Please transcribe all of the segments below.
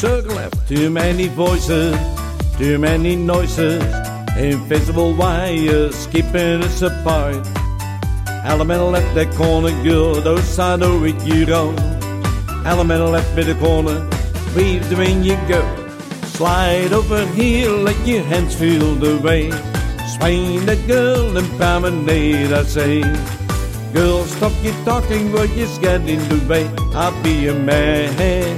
circle left. Too many voices, too many noises, invisible wires keeping us apart. Elemental left that corner, girl, those side over you go. Elemental left bit of corner, weave the when you go. Slide over here, let your hands feel the way. Swing that girl and promenade, I say. Girl, stop your talking, we're just getting the way. I'll be a man.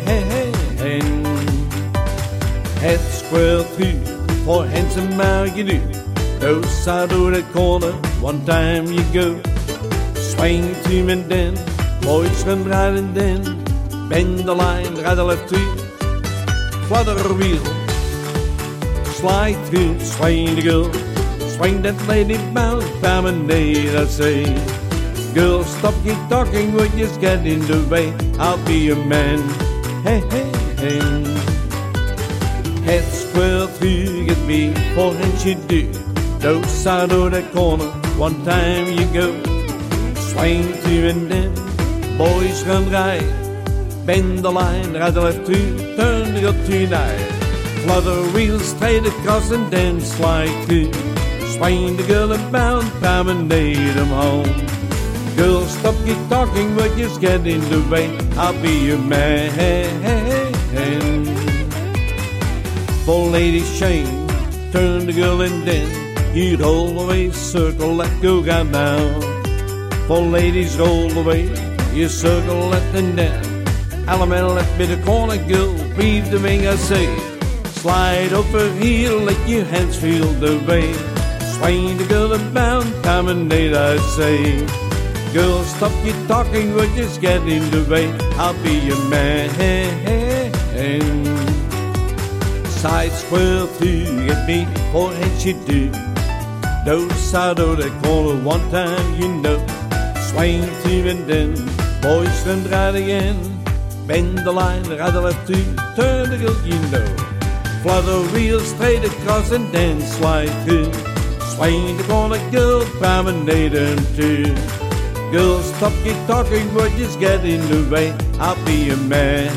Head square through, four handsome mile you do. Go side of that corner, one time you go. Swing to and then, boys run right and then. Bend the line, right the left through. Flutter wheel, slide through, swing the girl. Swing that lady bounce, promenade, I say. Girl, stop your talking, we're just getting the way. I'll be your man. Hey, hey, hey. Head square through, get me four hands you do. Go side of that corner, one time you go. Swing to and then, boys run right. Bend the line, right the left through, turn the girl tonight. Flutter wheels straight across and then slide through. Swing the girl about, promenade them home. Girl, stop your talking, we're just getting the way. I'll be your man. Four ladies chain, turn the girl and then you roll away, circle, let go, right now. Four ladies roll away, you circle, let and then. Elemental left bit of corner, girl, weave the ring, I say. Slide over here, let your hands feel the way. Swing the girl about, promenade, I say. Girl, stop your talking, we're just getting the way. I'll be your man. Side square through, get me four hands you do. No side of the corner, one time you know. Swing through and then, boys run right again. Bend the line, right the left through, turn the girl you know. Flutter wheel straight across and then slide through. Swing the corner, girl, promenade them too. Girl, stop your talking, we're just getting the way. I'll be a man.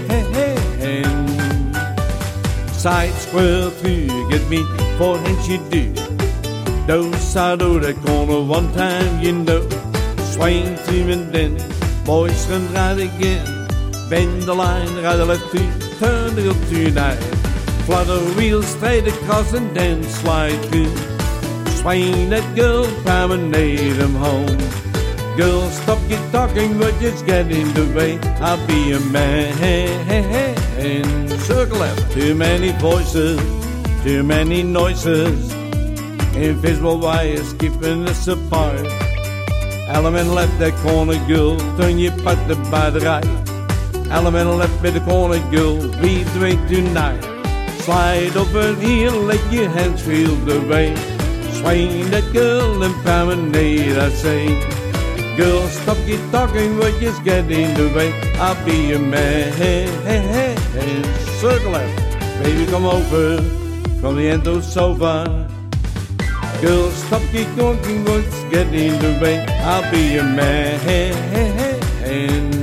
Side square through, get me four hands you do. No side of that corner, one time you know. Swing through and then, boys run right again. Bend the line, right the left through, turn the girl tonight. Flutter wheels straight across and then slide through. Swing that girl, promenade them home. Girl, stop your talking, we're just getting the way. I'll be a man. Circle left, too many voices, too many noises, invisible wires keeping us apart. Element left that corner, girl, turn your partner by the right. Element left by the corner, girl, weave the way tonight. Slide over here, let your hands feel the way. Swing that girl and promenade, I say. Girl, stop your talking, we're just getting the way. I'll be your man. Circle left, baby, come over from the end of the sofa. Girl, stop your talking, we're just getting the way. I'll be your man.